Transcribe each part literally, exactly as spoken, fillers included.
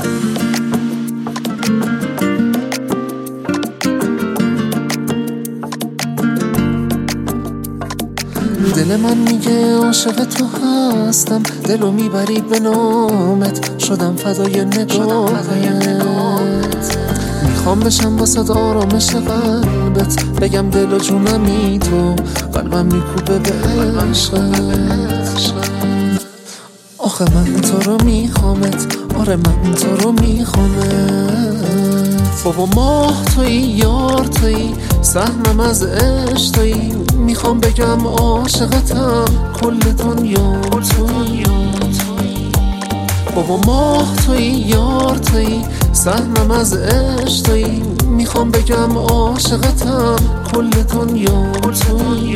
دل من میگه عاشق تو هستم، دلو میبری به نامت، شدم فدای نگاهت. میخوام بشم واسه آرامش قلبت، بگم دل و جونمی تو، قلبم میکوبه به عشقت. آخه من تو رو میخوامت، آره من تو رو میخوامت. بابا ماه توی، یار توی، سهمم از عشق توی. میخوام بگم عاشقتم، کل دنیا توی. بابا ماه توی، یار توی، سهمم از عشق توی. میخوام بگم عاشقتم، کل دنیا توی.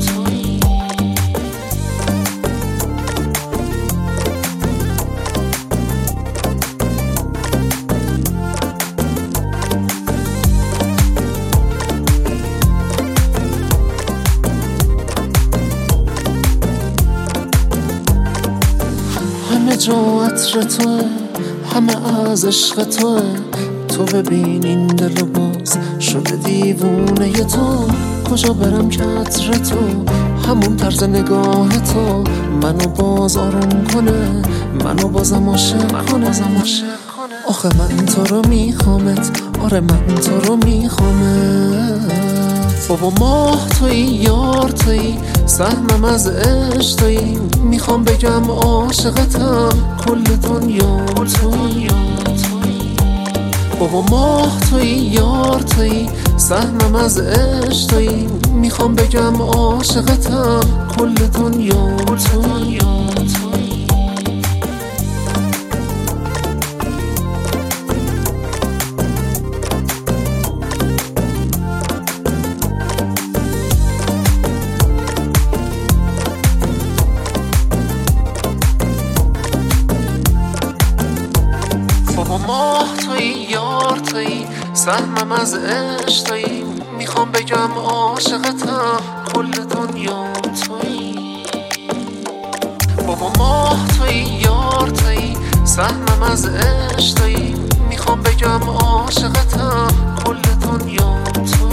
همه جا عطر توه، همه از عشق توه. تو ببین این دل و باز شده دیوونه تو. کجا برم که عطر تو، همون طرز نگاه تو منو باز آروم کنه، منو بازم عاشق کنه. آخه من تو رو میخوامت، آره من تو رو میخوامت. بابا ماه توی، یار توی، سهمم از عشق توی. میخوام بگم عاشقتم، کل دنیا توی. بابا ماه توی، یار توی، سهمم از عشق توی. میخوام بگم عاشقتم، کل دنیا توی. بابا ماه توی، یار توی، سهمم از عشق توی. میخوام بگم عاشقتم، کل دنیا توی. بابا ماه توی، یار توی، سهمم از عشق توی. میخوام بگم عاشقتم، کل دنیا توی.